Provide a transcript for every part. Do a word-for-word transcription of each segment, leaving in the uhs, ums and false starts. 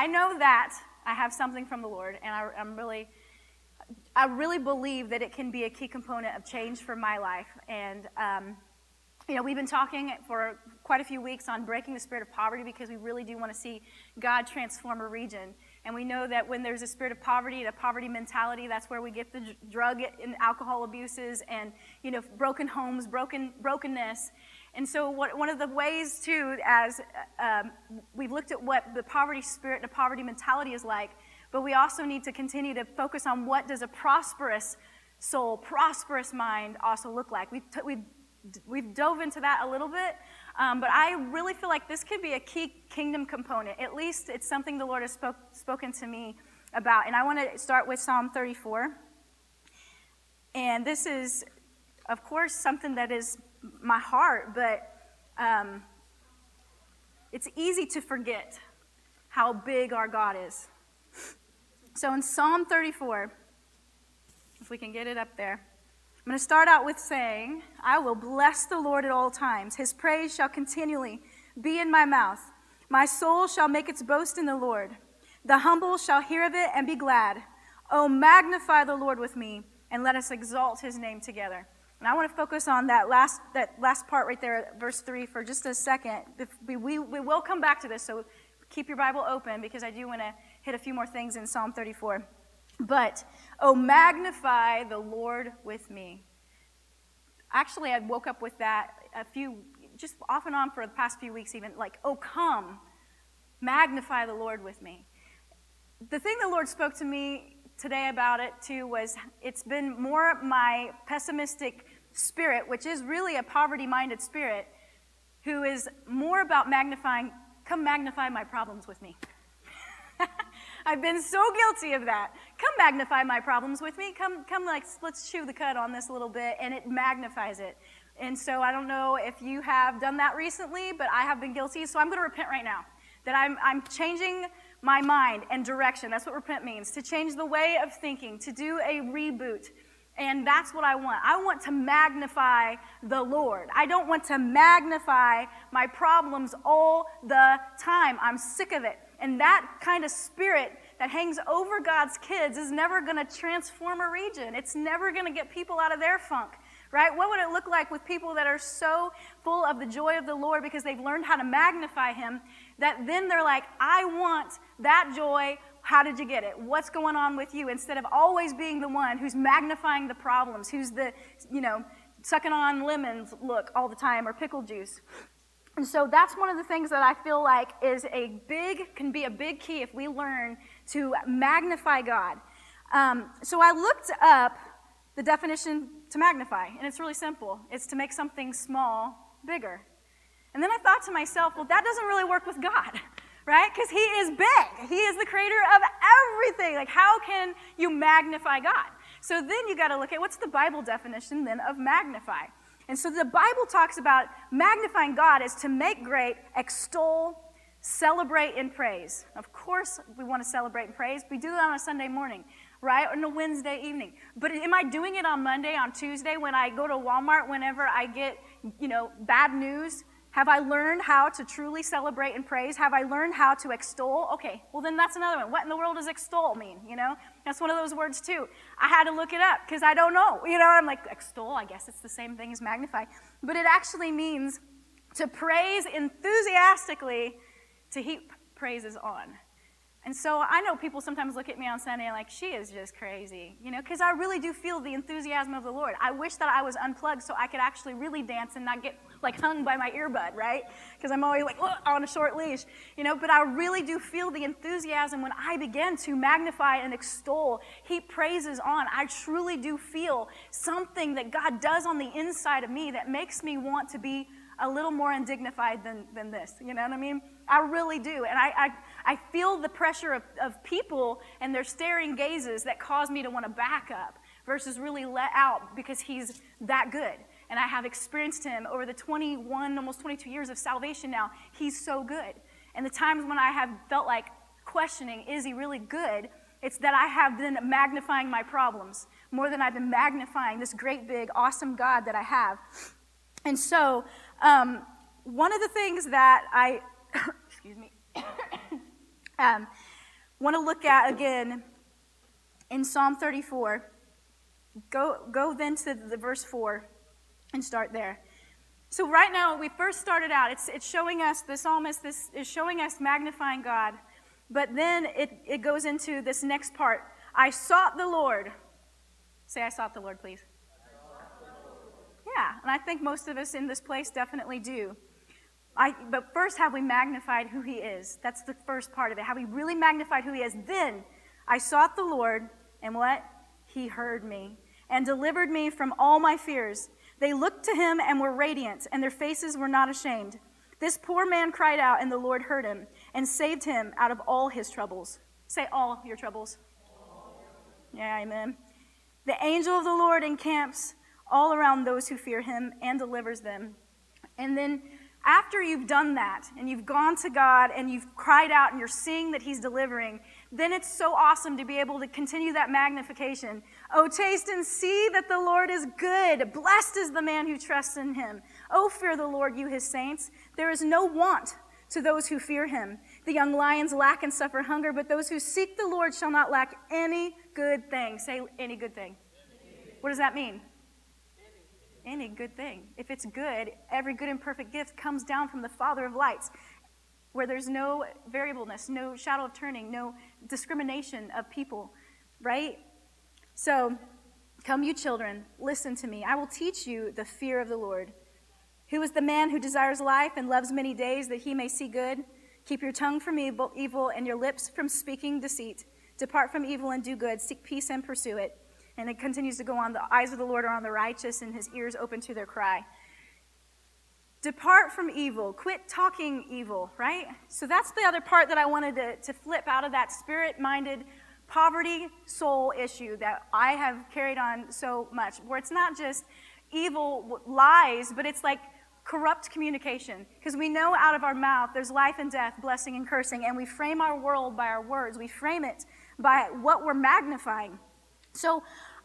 I know that I have something from the Lord, and I, I'm really, I really believe that it can be a key component of change for my life. And, um, you know, we've been talking for quite a few weeks on breaking the spirit of poverty because we really do want to see God transform a region. And we know that when there's a spirit of poverty, a poverty mentality, that's where we get the drug and alcohol abuses and, you know, broken homes, broken brokenness. And so what, one of the ways, too, as um, we've looked at what the poverty spirit and the poverty mentality is like, but we also need to continue to focus on what does a prosperous soul, prosperous mind also look like. We've, t- we've, we've dove into that a little bit, um, but I really feel like this could be a key kingdom component. At least it's something the Lord has spoke, spoken to me about. And I want to start with Psalm thirty-four. And this is, of course, something that is my heart, but um, it's easy to forget how big our God is. So in Psalm thirty-four, if we can get it up there, I'm going to start out with saying, I will bless the Lord at all times. His praise shall continually be in my mouth. My soul shall make its boast in the Lord. The humble shall hear of it and be glad. Oh, magnify the Lord with me, and let us exalt his name together. And I want to focus on that last that last part right there, verse three, for just a second. We, we, we will come back to this, so keep your Bible open because I do want to hit a few more things in Psalm thirty-four. But, oh, magnify the Lord with me. Actually, I woke up with that a few, just off and on for the past few weeks even, like, oh, come, magnify the Lord with me. The thing the Lord spoke to me today about it, too, was it's been more my pessimistic spirit, which is really a poverty-minded spirit, who is more about magnifying, come magnify my problems with me. I've been so guilty of that. Come magnify my problems with me. Come, come, like, let's chew the cud on this a little bit, and it magnifies it. And so I don't know if you have done that recently, but I have been guilty, so I'm going to repent right now. That I'm, I'm changing my mind and direction. That's what repent means, to change the way of thinking, to do a reboot. And that's what I want. I want to magnify the Lord. I don't want to magnify my problems all the time. I'm sick of it. And that kind of spirit that hangs over God's kids is never going to transform a region. It's never going to get people out of their funk, right? What would it look like with people that are so full of the joy of the Lord because they've learned how to magnify him, that then they're like, I want that joy. How did you get it? What's going on with you? Instead of always being the one who's magnifying the problems, who's the, you know, sucking on lemons look all the time or pickle juice. And so that's one of the things that I feel like is a big, can be a big key if we learn to magnify God. Um, so I looked up the definition to magnify, and it's really simple. It's to make something small bigger. And then I thought to myself, well, that doesn't really work with God, right? Because he is big. He is the creator of everything. Like, how can you magnify God? So then you got to look at what's the Bible definition then of magnify. And so the Bible talks about magnifying God is to make great, extol, celebrate, and praise. Of course, we want to celebrate and praise. We do that on a Sunday morning, right? Or on a Wednesday evening. But am I doing it on Monday, on Tuesday, when I go to Walmart, whenever I get, you know, bad news? Have I learned how to truly celebrate and praise? Have I learned how to extol? Okay, well then that's another one. What in the world does extol mean, you know? That's one of those words too. I had to look it up because I don't know. You know, I'm like, extol, I guess it's the same thing as magnify. But it actually means to praise enthusiastically, to heap praises on. And so I know people sometimes look at me on Sunday and like, she is just crazy, you know, because I really do feel the enthusiasm of the Lord. I wish that I was unplugged so I could actually really dance and not get like hung by my earbud, right? Because I'm always like on a short leash, you know, but I really do feel the enthusiasm when I begin to magnify and extol, heap praises on. I truly do feel something that God does on the inside of me that makes me want to be a little more undignified than, than this, you know what I mean? I really do, and I I, I feel the pressure of, of people and their staring gazes that cause me to want to back up versus really let out because he's that good. And I have experienced him over the twenty-one, almost twenty-two years of salvation now. He's so good. And the times when I have felt like questioning, is he really good? It's that I have been magnifying my problems more than I've been magnifying this great, big, awesome God that I have. And so, um, one of the things that I, excuse me, um, want to look at again in Psalm thirty-four. Go, go then to the verse four and start there. So right now, we first started out, it's, it's showing us, the psalmist this is showing us magnifying God. But then it, it goes into this next part. I sought the Lord. Say, I sought the Lord, please. Yeah, and I think most of us in this place definitely do. I, but first, have we magnified who he is? That's the first part of it. Have we really magnified who he is? Then I sought the Lord, and what? He heard me and delivered me from all my fears. They looked to him and were radiant, and their faces were not ashamed. This poor man cried out, and the Lord heard him and saved him out of all his troubles. Say all your troubles. Yeah, amen. The angel of the Lord encamps all around those who fear him and delivers them. And then after you've done that, and you've gone to God, and you've cried out, and you're seeing that he's delivering, then it's so awesome to be able to continue that magnification. Oh, taste and see that the Lord is good. Blessed is the man who trusts in him. Oh, fear the Lord, you his saints. There is no want to those who fear him. The young lions lack and suffer hunger, but those who seek the Lord shall not lack any good thing. Say any good thing. What does that mean? Any good thing. If it's good, every good and perfect gift comes down from the Father of lights, where there's no variableness, no shadow of turning, no discrimination of people, right? So, come you children, listen to me. I will teach you the fear of the Lord. Who is the man who desires life and loves many days that he may see good? Keep your tongue from evil, evil and your lips from speaking deceit. Depart from evil and do good. Seek peace and pursue it. And it continues to go on. The eyes of the Lord are on the righteous, and his ears open to their cry. Depart from evil. Quit talking evil, right? So that's the other part that I wanted to, to flip out of that spirit-minded poverty soul issue that I have carried on so much, where it's not just evil lies, but it's like corrupt communication. Because we know out of our mouth there's life and death, blessing and cursing, and we frame our world by our words. We frame it by what we're magnifying. So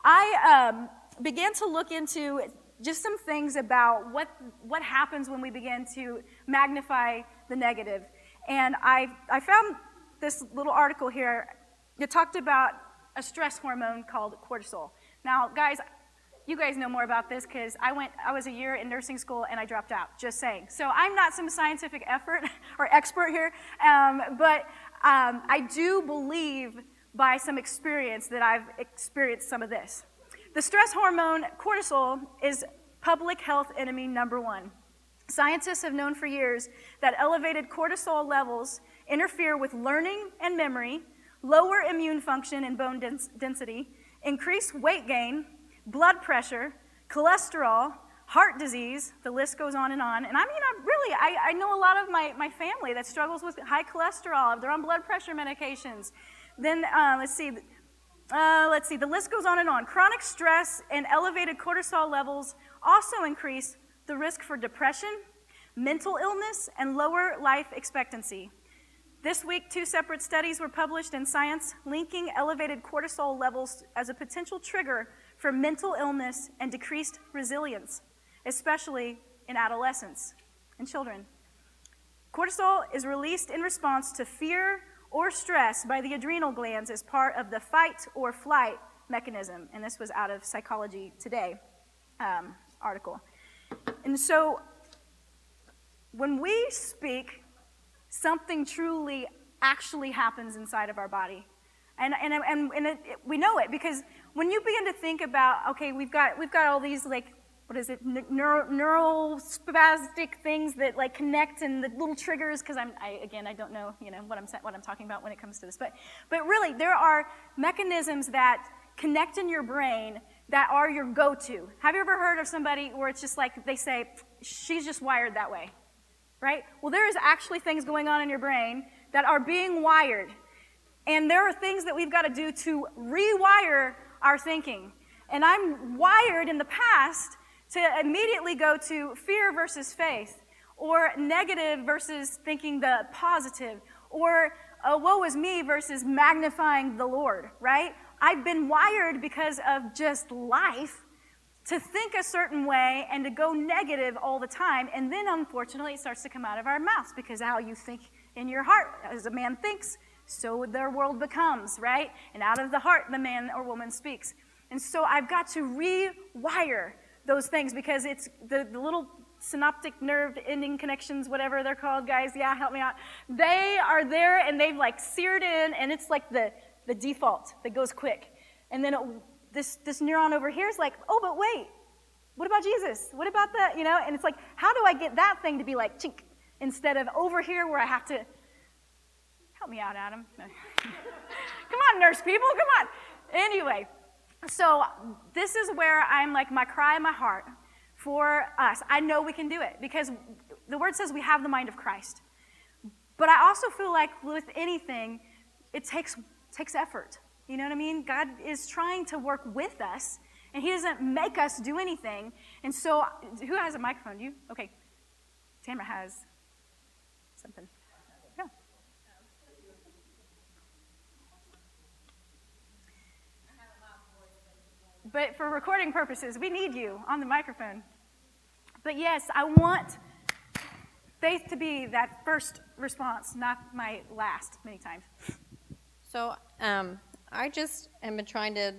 I um, began to look into just some things about what what happens when we begin to magnify the negative. And I I found this little article here. It talked about a stress hormone called cortisol. Now, guys, you guys know more about this because I went I was a year in nursing school and I dropped out, just saying. So I'm not some scientific effort or expert here, um, but um, I do believe by some experience that I've experienced some of this. The stress hormone cortisol is public health enemy number one. Scientists have known for years that elevated cortisol levels interfere with learning and memory, lower immune function and bone dens- density, increase weight gain, blood pressure, cholesterol, heart disease, the list goes on and on. And I mean, I really, I, I know a lot of my, my family that struggles with high cholesterol. They're on blood pressure medications. Then, uh, let's see, uh, let's see, the list goes on and on. Chronic stress and elevated cortisol levels also increase the risk for depression, mental illness, and lower life expectancy. This week, two separate studies were published in Science linking elevated cortisol levels as a potential trigger for mental illness and decreased resilience, especially in adolescents and children. Cortisol is released in response to fear or stress by the adrenal glands as part of the fight or flight mechanism. And this was out of Psychology Today um, article. And so when we speak, something truly actually happens inside of our body. And and and, and it, it, we know it because when you begin to think about, okay, we've got we've got all these like, what is it, neuro, neurospastic things that like connect and the little triggers, because I'm, I, again, I don't know, you know, what I'm what I'm talking about when it comes to this. But, but really, there are mechanisms that connect in your brain that are your go-to. Have you ever heard of somebody where it's just like they say, she's just wired that way, right? Well, there is actually things going on in your brain that are being wired. And there are things that we've got to do to rewire our thinking. And I'm wired in the past to immediately go to fear versus faith, or negative versus thinking the positive, or uh, woe is me versus magnifying the Lord, right? I've been wired because of just life to think a certain way and to go negative all the time, and then unfortunately it starts to come out of our mouths because how you think in your heart, as a man thinks, so their world becomes, right? And out of the heart, the man or woman speaks. And so I've got to rewire those things because it's the, the little synaptic nerve ending connections, whatever they're called, guys. Yeah, help me out. They are there and they've like seared in, and it's like the, the default that goes quick. And then it, this, this neuron over here is like, oh, but wait, what about Jesus? What about that? You know, and it's like, how do I get that thing to be like chink instead of over here where I have to, help me out, Adam. Come on, nurse people, come on. Anyway, so this is where I'm like, my cry in my heart for us. I know we can do it because the word says we have the mind of Christ. But I also feel like with anything, it takes takes effort. You know what I mean? God is trying to work with us, and he doesn't make us do anything. And so, who has a microphone? You? Okay. Tamara has something. Yeah. But for recording purposes, we need you on the microphone. But yes, I want faith to be that first response, not my last many times. So um, I just am trying to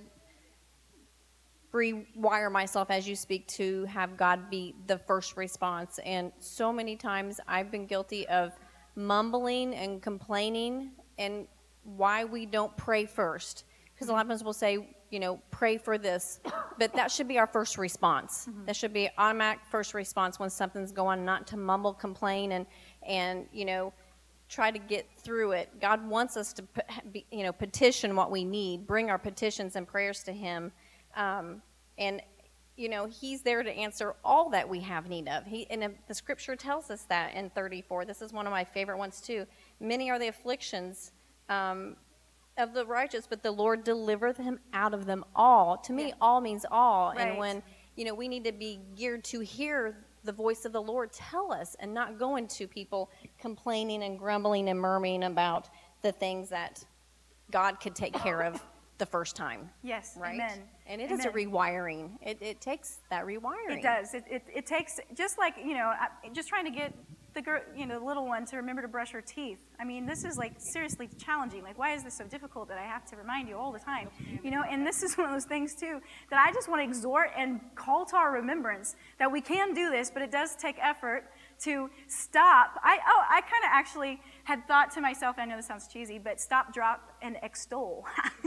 rewire myself as you speak to have God be the first response. And so many times I've been guilty of mumbling and complaining and why we don't pray first. Because a lot of times we'll say, you know, pray for this, but that should be our first response. Mm-hmm. That should be automatic first response when something's going on, not to mumble, complain, and, and you know, try to get through it. God wants us to, be, you know, petition what we need, bring our petitions and prayers to him, um, and, you know, he's there to answer all that we have need of. He, and the scripture tells us that in thirty-four. This is one of my favorite ones, too. Many are the afflictions, um, of the righteous, but the Lord delivereth him out of them all. To me, yeah. all means all. Right. And when, you know, we need to be geared to hear the voice of the Lord tell us and not going to people complaining and grumbling and murmuring about the things that God could take care of the first time. Yes, right? Amen. And it amen. is a rewiring. It, it takes that rewiring. It does. It, it, it takes, just like, you know, just trying to get the girl, you know, the little one to remember to brush her teeth. I mean, this is like seriously challenging. Like, why is this so difficult that I have to remind you all the time? You know, and this is one of those things too that I just want to exhort and call to our remembrance that we can do this, but it does take effort to stop. I oh, I kind of actually had thought to myself, I know this sounds cheesy, but stop, drop, and extol.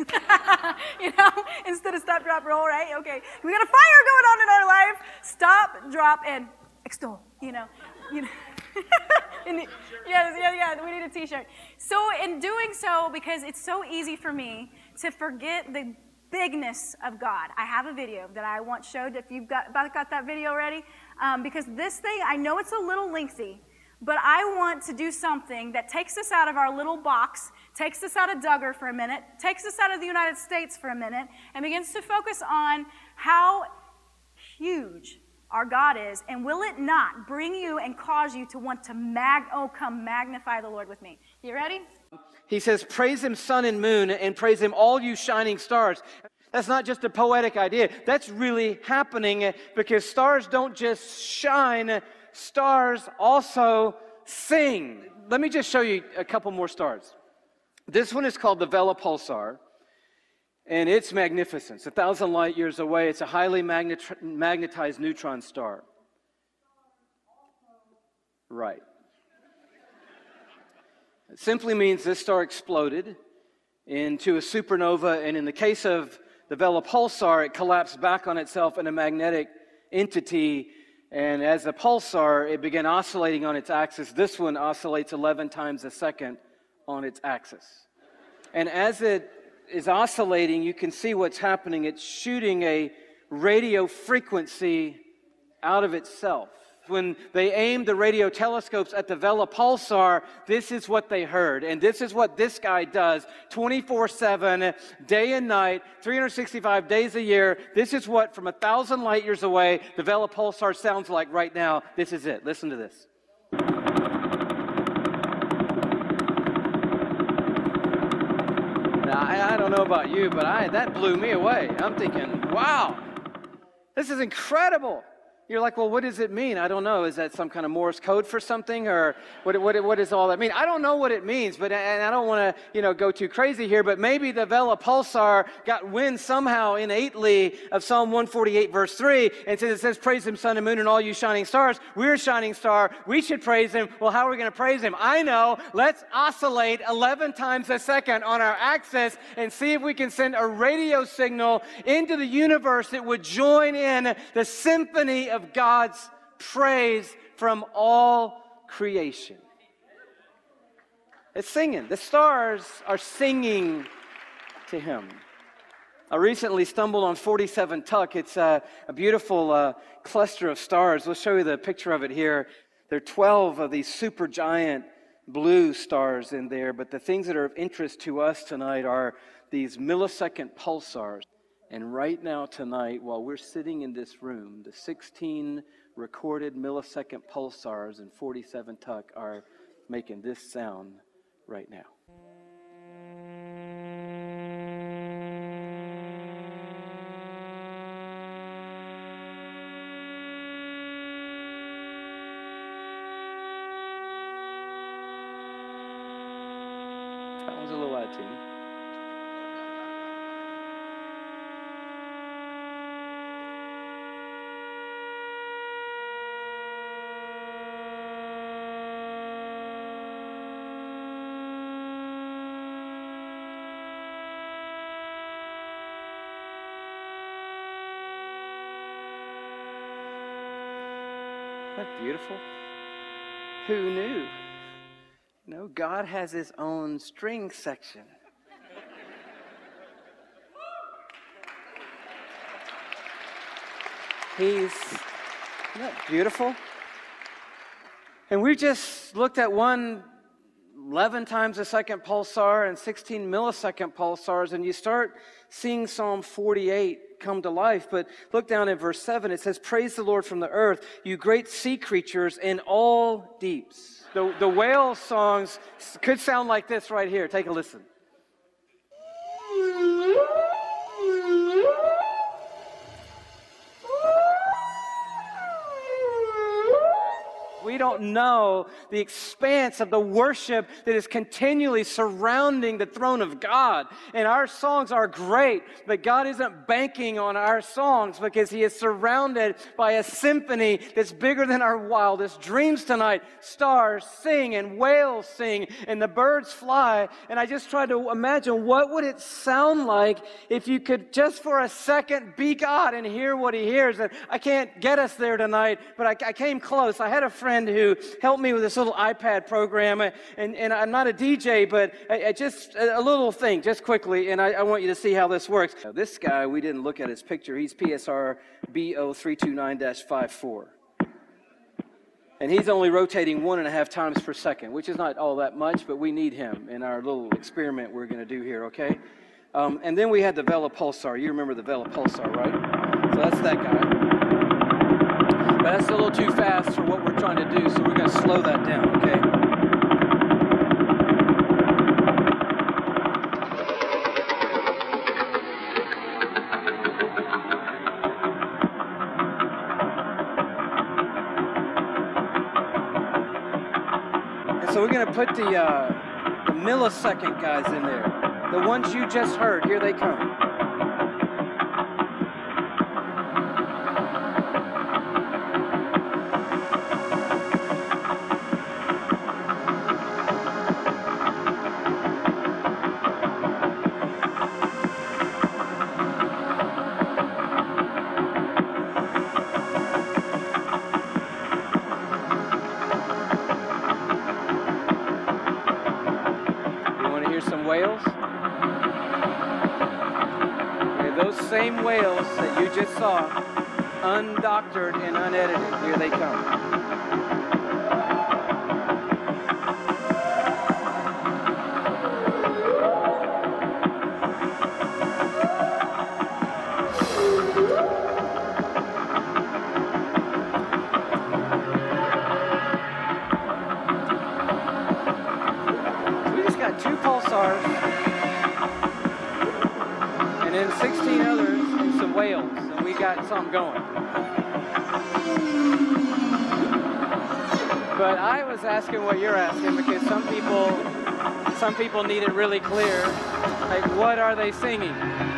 You know, instead of stop, drop, roll, right? Okay, we got a fire going on in our life. Stop, drop, and extol. You know, you know. the, yes, yeah, yeah, we need a t-shirt. So in doing so, because it's so easy for me to forget the bigness of God, I have a video that I want showed. If you've got, got that video ready, um, because this thing, I know it's a little lengthy, but I want to do something that takes us out of our little box, takes us out of Duggar for a minute, takes us out of the United States for a minute, and begins to focus on how huge our God is, and will it not bring you and cause you to want to mag, oh, come magnify the Lord with me. You ready? He says, praise him, sun and moon, and praise him, all you shining stars. That's not just a poetic idea. That's really happening because stars don't just shine, stars also sing. Let me just show you a couple more stars. This one is called the Vela Pulsar. And it's magnificent. It's a thousand light years away. It's a highly magnet- magnetized neutron star. Right. It simply means this star exploded into a supernova, and in the case of the Vela Pulsar, it collapsed back on itself in a magnetic entity, and as a pulsar, it began oscillating on its axis. This one oscillates eleven times a second on its axis. And as it is oscillating, you can see what's happening. It's shooting a radio frequency out of itself. When they aimed the radio telescopes at the Vela Pulsar, this is what they heard. And this is what this guy does twenty-four seven, day and night, three hundred sixty-five days a year. This is what, from a thousand light years away, the Vela Pulsar sounds like right now. This is it. Listen to this. I, I don't know about you, but I that blew me away. I'm thinking, wow, this is incredible. You're like, well, what does it mean? I don't know. Is that some kind of Morse code for something? Or what, what, what does all that mean? I don't know what it means, but and I don't want to, you know, go too crazy here, but maybe the Vela Pulsar got wind somehow innately of Psalm one forty-eight, verse three, and since it says, praise him, sun and moon, and all you shining stars. We're a shining star. We should praise him. Well, how are we going to praise him? I know. Let's oscillate eleven times a second on our axis and see if we can send a radio signal into the universe that would join in the symphony of God's praise from all creation. It's singing. The stars are singing to him. I recently stumbled on forty-seven Tuc. It's a, a beautiful uh, cluster of stars. We'll show you the picture of it here. There are twelve of these super giant blue stars in there, but the things that are of interest to us tonight are these millisecond pulsars. And right now tonight, while we're sitting in this room, the sixteen recorded millisecond pulsars in forty-seven Tuc are making this sound right now. That one's a little out of tune. Isn't that beautiful? Who knew? You know, God has his own string section. He's, isn't that beautiful? And we just looked at one eleven times a second pulsar and sixteen millisecond pulsars, and you start seeing Psalm forty-eight come to life. But look down at verse seven. It says, praise the Lord from the earth, you great sea creatures in all deeps. The, the whale songs could sound like this right here. Take a listen. We don't know the expanse of the worship that is continually surrounding the throne of God. And our songs are great, but God isn't banking on our songs because he is surrounded by a symphony that's bigger than our wildest dreams tonight. Stars sing and whales sing and the birds fly. And I just tried to imagine what would it sound like if you could just for a second be God and hear what he hears. And I can't get us there tonight, but I, I came close. I had a friend who helped me with this little iPad program, and, and I'm not a D J, but I, I just a little thing, just quickly, and I, I want you to see how this works. Now, this guy, we didn't look at his picture. He's P S R B zero three two nine dash five four, and he's only rotating one and a half times per second, which is not all that much, but we need him in our little experiment we're going to do here, okay? Um, and then we had the Vela Pulsar. You remember the Vela Pulsar, right? So that's that guy. But that's a little too fast for what we're trying to do, so we're going to slow that down, okay? And so we're going to put the, uh, the millisecond guys in there. The ones you just heard, here they come. Whales. Okay, those same whales that you just saw, undoctored and unedited, here they come. Two pulsars, and then sixteen others, and some whales, and we got something going. But I was asking what you're asking because some people, some people need it really clear. Like, what are they singing?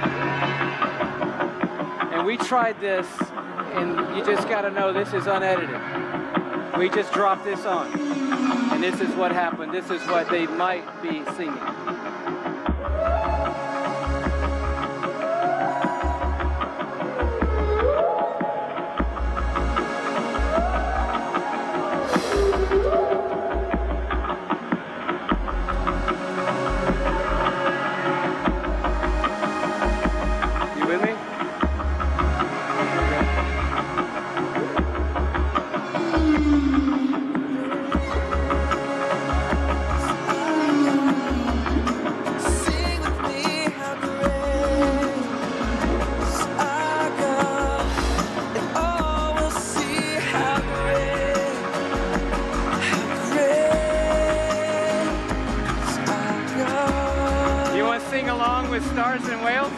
And we tried this, and you just got to know this is unedited. We just dropped this on, and this is what happened. This is what they might be singing. Stars in Wales?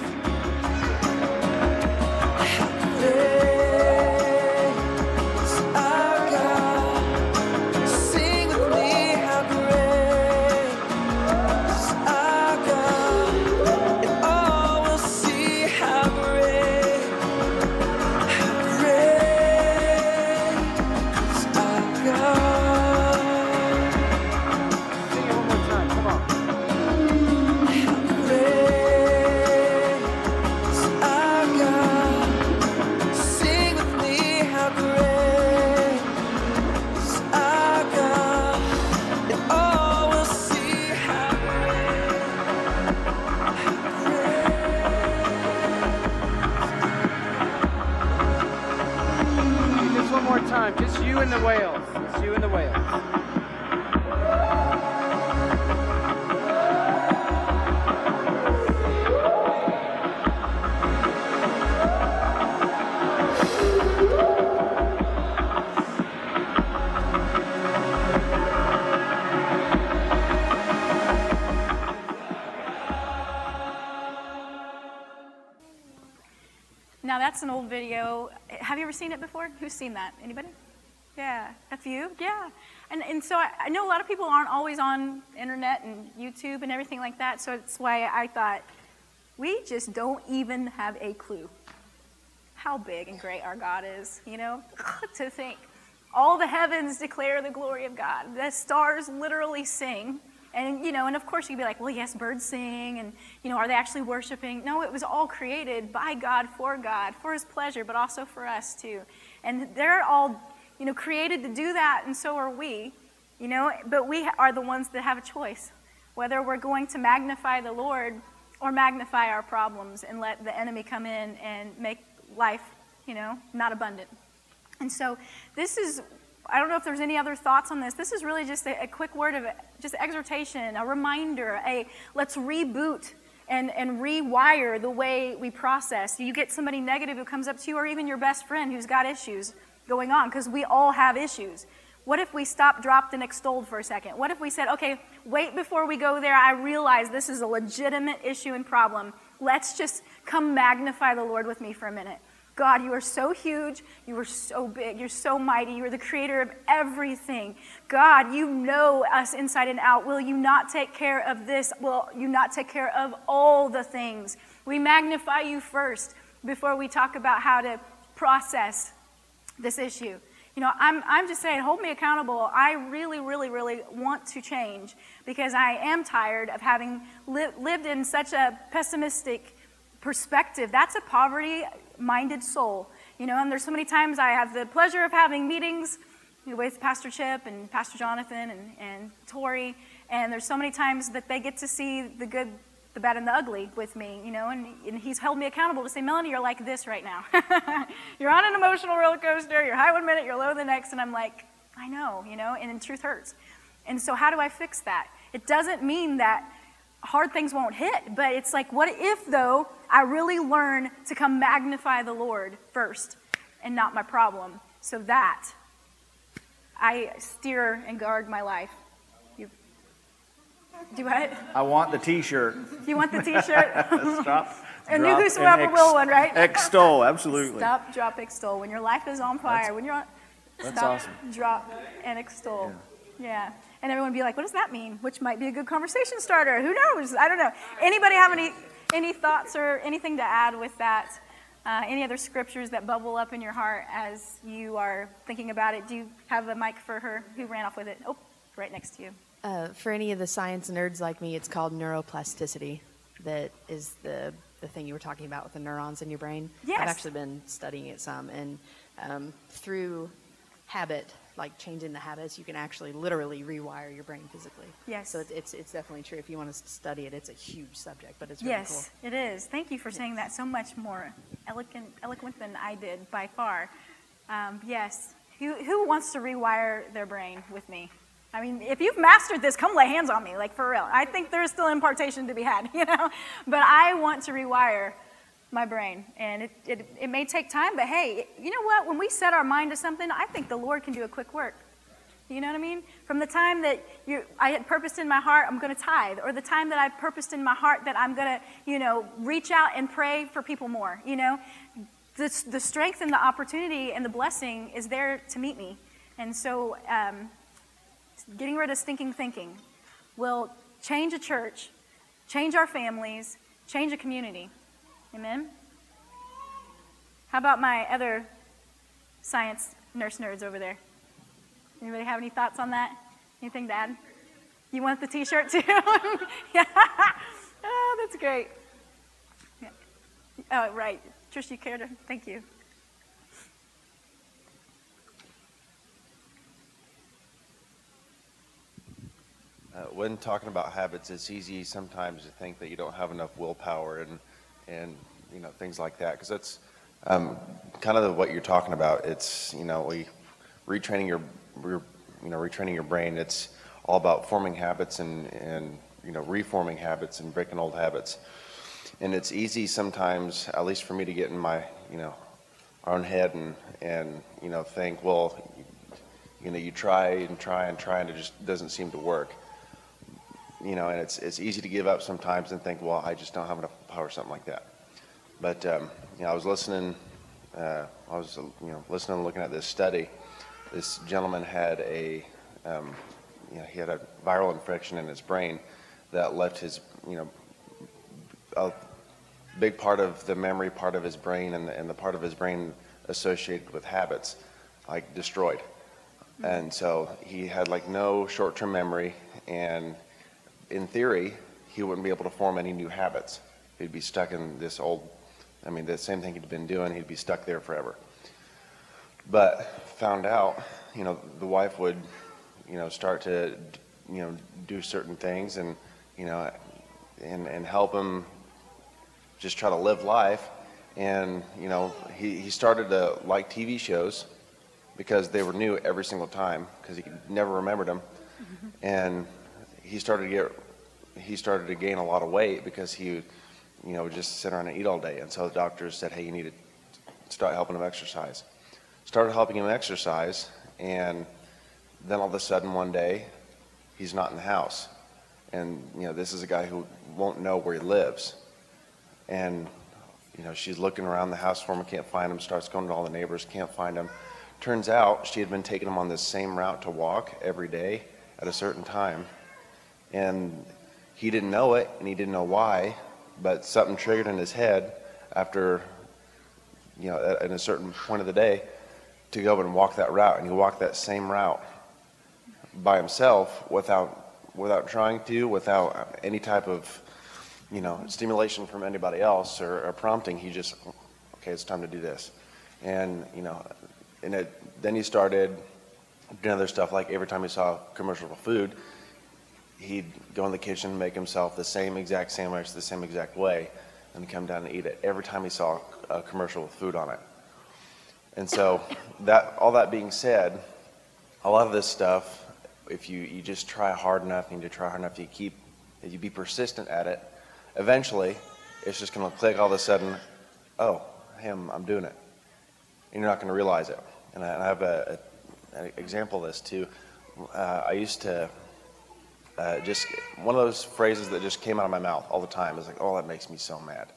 Time, just you and the whales. It's you and the whales. Now that's an old video. Have you ever seen it before? Who's seen that? Anybody? Yeah, a few. Yeah, and and so I, I know a lot of people aren't always on internet and YouTube and everything like that. So it's why I thought we just don't even have a clue how big and great our God is. You know, to think all the heavens declare the glory of God. The stars literally sing. And, you know, and of course you'd be like, well, yes, birds sing, and, you know, are they actually worshiping? No, it was all created by God, for God, for his pleasure, but also for us too. And they're all, you know, created to do that, and so are we, you know, but we are the ones that have a choice, whether we're going to magnify the Lord or magnify our problems and let the enemy come in and make life, you know, not abundant. And so this is, I don't know if there's any other thoughts on this. This is really just a, a quick word of just exhortation, a reminder, a let's reboot and, and rewire the way we process. You get somebody negative who comes up to you, or even your best friend who's got issues going on, because we all have issues. What if we stopped, dropped, and extolled for a second? What if we said, okay, wait before we go there. I realize this is a legitimate issue and problem. Let's just come magnify the Lord with me for a minute. God, you are so huge, you are so big, you're so mighty, you're the creator of everything. God, you know us inside and out. Will you not take care of this? Will you not take care of all the things? We magnify you first before we talk about how to process this issue. You know, I'm, I'm just saying, hold me accountable. I really, really, really want to change because I am tired of having li- lived in such a pessimistic perspective. That's a poverty-minded soul, you know, and there's so many times I have the pleasure of having meetings with Pastor Chip and Pastor Jonathan and, and Tori, and there's so many times that they get to see the good, the bad, and the ugly with me, you know, and, and he's held me accountable to say, Melanie, you're like this right now. You're on an emotional roller coaster, you're high one minute, you're low the next, and I'm like, I know, you know, and the truth hurts. And so how do I fix that? It doesn't mean that hard things won't hit, but it's like, what if, though, I really learn to come magnify the Lord first and not my problem, so that I steer and guard my life. You, do what? I want the T-shirt. You want the T-shirt? Stop, And drop, knew whosoever and ex- will one, right? Extol, absolutely. Stop, drop, extol. When your life is on fire, That's- when you're on, that's stop, awesome. drop, and extol. Yeah. And everyone would be like, what does that mean? Which might be a good conversation starter. Who knows? I don't know. Anybody have any any thoughts or anything to add with that? Uh, any other scriptures that bubble up in your heart as you are thinking about it? Do you have a mic for her who ran off with it? Oh, right next to you. Uh, for any of the science nerds like me, it's called neuroplasticity. That is the the thing you were talking about with the neurons in your brain. Yes. I've actually been studying it some, and um, through habit, like changing the habits, you can actually literally rewire your brain physically. Yes. So it's it's, it's definitely true. If you want to study it, it's a huge subject, but it's really Yes, it is. Thank you for saying that so much more eloquent, eloquent than I did by far. Um, yes. Who, who wants to rewire their brain with me? I mean, if you've mastered this, come lay hands on me, like for real. I think there's still impartation to be had, you know? But I want to rewire my brain. And it, it, it may take time, but hey, you know what? When we set our mind to something, I think the Lord can do a quick work. You know what I mean? From the time that you, I had purposed in my heart, I'm going to tithe, or the time that I purposed in my heart that I'm going to, you know, reach out and pray for people more, you know? The, the strength and the opportunity and the blessing is there to meet me. And so um, getting rid of stinking thinking will change a church, change our families, change a community. Amen? How about my other science nurse nerds over there? Anybody have any thoughts on that? Anything to add? You want the t-shirt too? Yeah. Oh, that's great. Yeah. Oh, right. Trish, you care to? Thank you. Uh, when talking about habits, it's easy sometimes to think that you don't have enough willpower and, and you know, things like that. Because that's um, kind of what you're talking about. It's, you know, we retraining your, your, you know, retraining your brain. It's all about forming habits and, and, you know, reforming habits and breaking old habits. And it's easy sometimes, at least for me, to get in my, you know, own head and, and, you know, think, well, you know, you try and try and try and it just doesn't seem to work. You know, and it's it's easy to give up sometimes and think, well, I just don't have enough power, or something like that. But um, you know, I was listening, uh, I was you know listening and looking at this study. This gentleman had a, um, you know, he had a viral infection in his brain that left his, you know, a big part of the memory part of his brain and the, and the part of his brain associated with habits, like destroyed. And so he had like no short-term memory, and in theory, he wouldn't be able to form any new habits. He'd be stuck in this old, I mean, the same thing he'd been doing, he'd be stuck there forever. But found out, you know, the wife would, you know, start to, you know, do certain things and, you know, and, and help him just try to live life. And, you know, he, he started to like T V shows because they were new every single time because he never remembered them. Mm-hmm. And he started to get, he started to gain a lot of weight because he, you know, would just sit around and eat all day. And so the doctors said, hey, you need to start helping him exercise. Started helping him exercise, and then all of a sudden one day, he's not in the house. And, you know, this is a guy who won't know where he lives. And, you know, she's looking around the house for him, can't find him, starts going to all the neighbors, can't find him. Turns out she had been taking him on this same route to walk every day at a certain time. And he didn't know it, and he didn't know why, but something triggered in his head after, you know, at a certain point of the day to go and walk that route. And he walked that same route by himself without without trying to, without any type of, you know, stimulation from anybody else or, or prompting. He just, okay, it's time to do this. And, you know, and it, then he started doing other stuff, like every time he saw a commercial for food, he'd go in the kitchen, make himself the same exact sandwich the same exact way, and come down and eat it every time he saw a commercial with food on it. And so, that all that being said, a lot of this stuff, if you, you just try hard enough, and you try hard enough, you keep, if you be persistent at it, eventually, it's just going to click all of a sudden, oh, hey, I'm, I'm doing it. And you're not going to realize it. And I, and I have a, a, an example of this too. Uh, I used to, Uh, just one of those phrases that just came out of my mouth all the time. It's like, oh, that makes me so mad.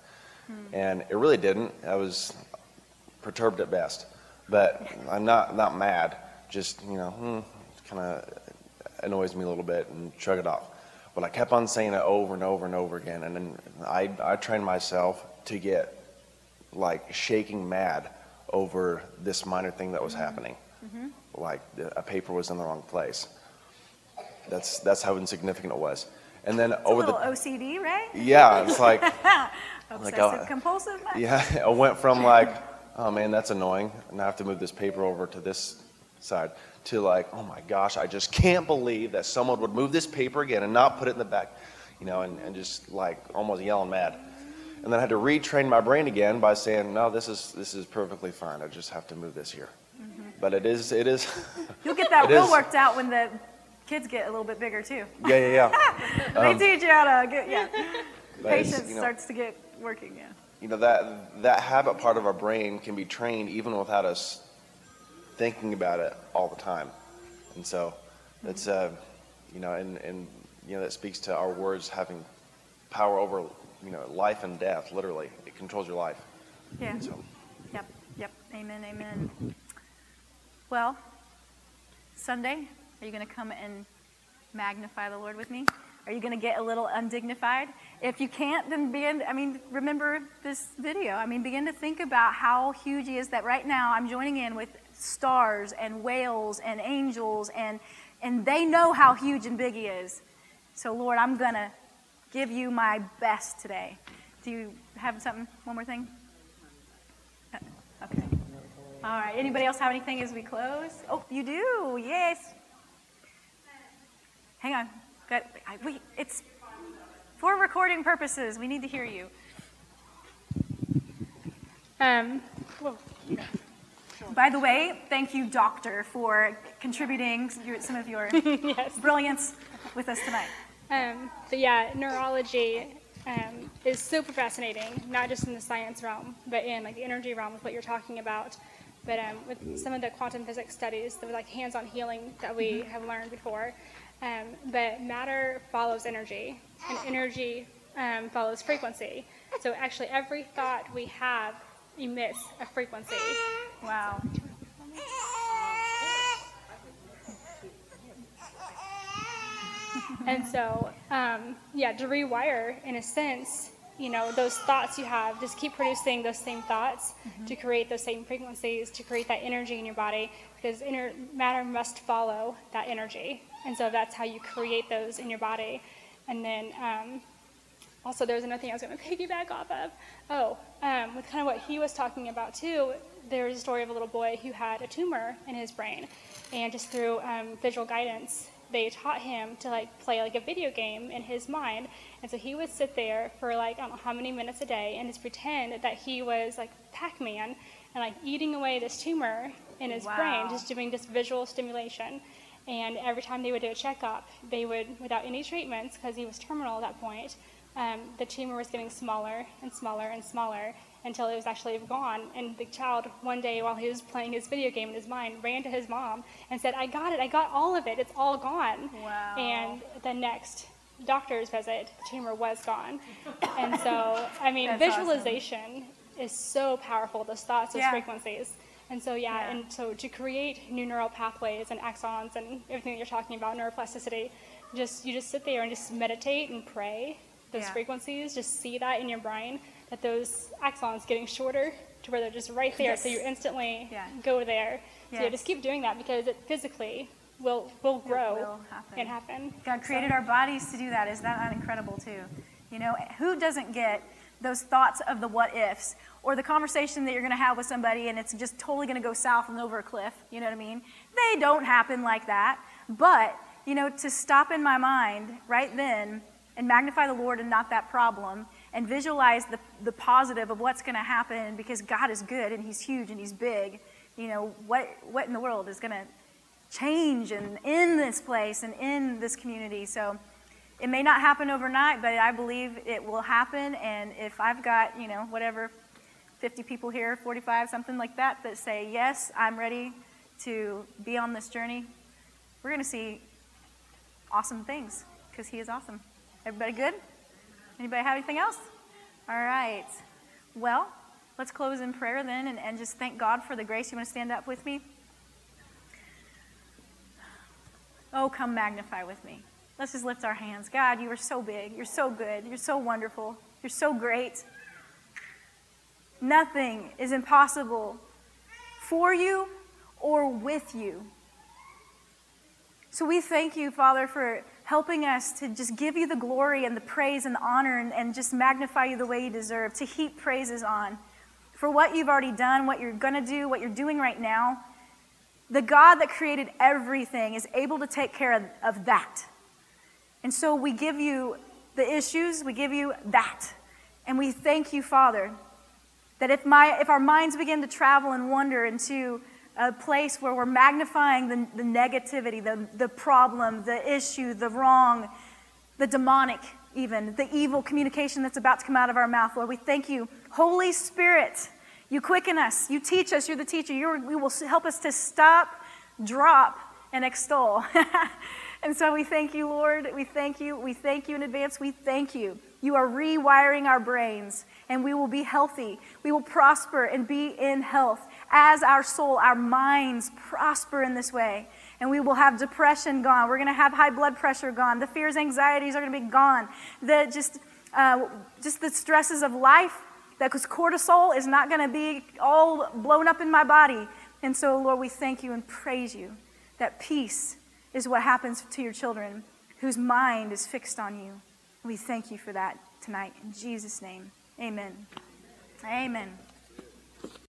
And it really didn't. I was perturbed at best. But I'm not, not mad. Just, you know, hmm, kind of annoys me a little bit and shrug it off. But I kept on saying it over and over and over again. And then I, I trained myself to get, like, shaking mad over this minor thing that was happening. Mm-hmm. Like, a paper was in the wrong place. That's that's how insignificant it was. And then It's over a little the O C D, right? yeah, it's like Obsessive uh, compulsive. yeah, I went from like, oh man, that's annoying, and I have to move this paper over to this side, to like, oh my gosh, I just can't believe that someone would move this paper again and not put it in the back, you know, and, and just like almost yelling mad. And then I had to retrain my brain again by saying, no, this is this is perfectly fine. I just have to move this here. Mm-hmm. But it is it is. You'll get that it will is, worked out when the kids get a little bit bigger too. Yeah, yeah, yeah. They um, teach you how to get, yeah. but it's, Patience you know, starts to get working, yeah. You know, that that habit part of our brain can be trained even without us thinking about it all the time. And so it's, uh, you know, and, and, you know, that speaks to our words having power over, you know, life and death, literally. It controls your life. Yeah. So. Yep, yep. Amen, amen. Well, Sunday, are you going to come and magnify the Lord with me? Are you going to get a little undignified? If you can't, then begin, I mean, remember this video. I mean, begin to think about how huge he is, that right now I'm joining in with stars and whales and angels, and and they know how huge and big he is. So, Lord, I'm going to give you my best today. Do you have something, one more thing? Uh, Okay. All right. Anybody else have anything as we close? Oh, you do. Yes. Hang on. Got, I, we, it's for recording purposes. We need to hear you. Um, well, By the way, thank you, Doctor, for contributing your, some of your yes. brilliance with us tonight. Um, but yeah, neurology um, is super fascinating, not just in the science realm, but in like the energy realm with what you're talking about. But um, with some of the quantum physics studies, the like hands-on healing that we mm-hmm. have learned before. Um, but matter follows energy, and energy um, follows frequency. So actually, every thought we have emits a frequency. Wow. And so, um, yeah, to rewire, in a sense, you know, those thoughts you have, just keep producing those same thoughts mm-hmm. to create those same frequencies, to create that energy in your body, because inner matter must follow that energy. And so that's how you create those in your body. And then um, also there's another thing I was going to piggyback off of. Oh, um, with kind of what he was talking about too, there's a story of a little boy who had a tumor in his brain. And just through um, visual guidance, they taught him to like play like a video game in his mind. And so he would sit there for like, I don't know how many minutes a day and just pretend that he was like Pac-Man and like eating away this tumor in his Wow. brain, just doing this visual stimulation. And every time they would do a checkup, they would, without any treatments, because he was terminal at that point, um, the tumor was getting smaller and smaller and smaller until it was actually gone. And the child, one day while he was playing his video game in his mind, ran to his mom and said, I got it, I got all of it, it's all gone. Wow. And the next doctor's visit, the tumor was gone. And so, I mean, That's visualization awesome. Is so powerful, those thoughts, those Yeah. frequencies. And so, yeah, Yeah. and so to create new neural pathways and axons and everything that you're talking about, neuroplasticity, just you just sit there and just meditate and pray those Yeah. frequencies, just see that in your brain, that those axons getting shorter to where they're just right there, Yes. so you instantly Yeah. go there. So yeah, Yes. just keep doing that because it physically will will grow will happen. and happen. God created our bodies to do that. Is that not incredible too? You know, who doesn't get those thoughts of the what ifs or the conversation that you're going to have with somebody and it's just totally going to go south and over a cliff? You know what I mean? They don't happen like that. But, you know, to stop in my mind right then and magnify the Lord and not that problem and visualize the, the positive of what's going to happen because God is good and he's huge and he's big. You know, what what in the world is going to change and in this place and in this community? So it may not happen overnight, but I believe it will happen. And if I've got, you know, whatever, fifty people here, forty-five, something like that, that say, yes, I'm ready to be on this journey, we're going to see awesome things because he is awesome. Everybody good? Anybody have anything else? All right. Well, let's close in prayer then and, and just thank God for the grace. You want to stand up with me? Oh, come magnify with me. Let's just lift our hands. God, you are so big. You're so good. You're so wonderful. You're so great. Nothing is impossible for you or with you. So we thank you, Father, for helping us to just give you the glory and the praise and the honor and, and just magnify you the way you deserve, to heap praises on for what you've already done, what you're going to do, what you're doing right now. The God that created everything is able to take care of, of that. And so we give you the issues, we give you that. And we thank you, Father, that if my if our minds begin to travel and wander into a place where we're magnifying the, the negativity, the, the problem, the issue, the wrong, the demonic even, the evil communication that's about to come out of our mouth, Lord, we thank you. Holy Spirit, you quicken us, you teach us, you're the teacher. You're, you will help us to stop, drop, and extol. And so we thank you, Lord. We thank you. We thank you in advance. We thank you. You are rewiring our brains, and we will be healthy. We will prosper and be in health as our soul, our minds prosper in this way. And we will have depression gone. We're going to have high blood pressure gone. The fears, anxieties are going to be gone. The just, uh, just the stresses of life, that because cortisol is not going to be all blown up in my body. And so, Lord, we thank you and praise you that peace is what happens to your children whose mind is fixed on you. We thank you for that tonight. In Jesus' name, amen. Amen.